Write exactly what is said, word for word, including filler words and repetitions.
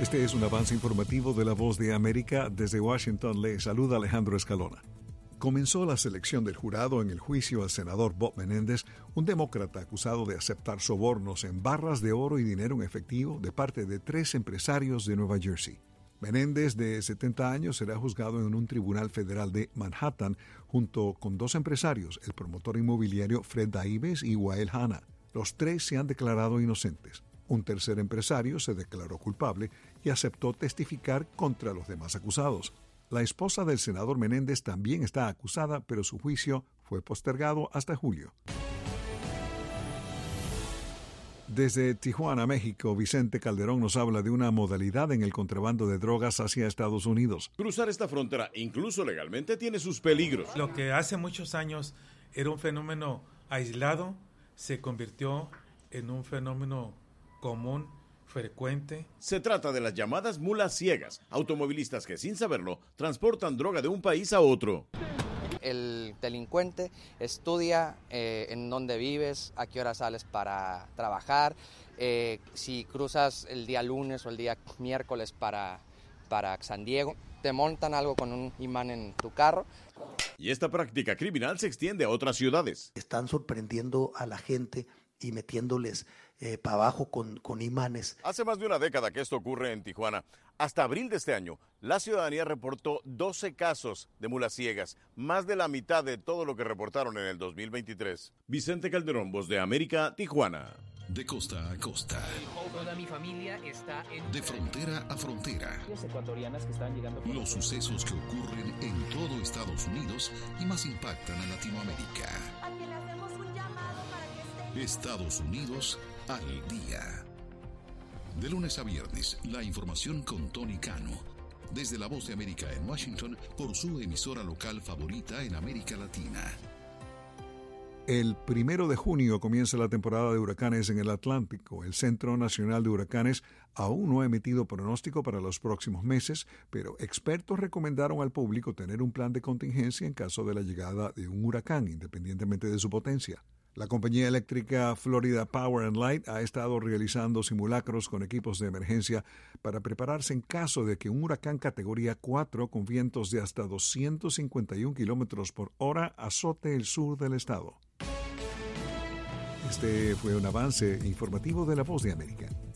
Este es un avance informativo de La Voz de América. Desde Washington le saluda Alejandro Escalona. Comenzó la selección del jurado en el juicio al senador Bob Menéndez, un demócrata acusado de aceptar sobornos en barras de oro y dinero en efectivo de parte de tres empresarios de Nueva Jersey. Menéndez, de setenta años, será juzgado en un tribunal federal de Manhattan junto con dos empresarios, el promotor inmobiliario Fred Daibes y Wael Hanna. Los tres se han declarado inocentes. Un tercer empresario se declaró culpable y aceptó testificar contra los demás acusados. La esposa del senador Menéndez también está acusada, pero su juicio fue postergado hasta julio. Desde Tijuana, México, Vicente Calderón nos habla de una modalidad en el contrabando de drogas hacia Estados Unidos. Cruzar esta frontera, incluso legalmente, tiene sus peligros. Lo que hace muchos años era un fenómeno aislado, se convirtió en un fenómeno común, frecuente. Se trata de las llamadas mulas ciegas, automovilistas que sin saberlo transportan droga de un país a otro. El delincuente estudia eh, en dónde vives, a qué hora sales para trabajar, eh, si cruzas el día lunes o el día miércoles para, para San Diego, te montan algo con un imán en tu carro. Y esta práctica criminal se extiende a otras ciudades. Están sorprendiendo a la gente y metiéndoles eh, para abajo con, con imanes. Hace más de una década que esto ocurre en Tijuana. Hasta abril de este año, la ciudadanía reportó doce casos de mulas ciegas, más de la mitad de todo lo que reportaron en el dos mil veintitrés. Vicente Calderón, Voz de América, Tijuana. De costa a costa. Toda mi familia está en... De frontera a frontera. Ecuatorianas que están llegando... Los sucesos que ocurren en todo Estados Unidos y más impactan a Latinoamérica. Estados Unidos al día. De lunes a viernes, la información con Tony Cano. Desde La Voz de América en Washington, por su emisora local favorita en América Latina. El primero de junio comienza la temporada de huracanes en el Atlántico. El Centro Nacional de Huracanes aún no ha emitido pronóstico para los próximos meses, pero expertos recomendaron al público tener un plan de contingencia en caso de la llegada de un huracán, independientemente de su potencia. La compañía eléctrica Florida Power and Light ha estado realizando simulacros con equipos de emergencia para prepararse en caso de que un huracán categoría cuatro con vientos de hasta doscientos cincuenta y un kilómetros por hora azote el sur del estado. Este fue un avance informativo de La Voz de América.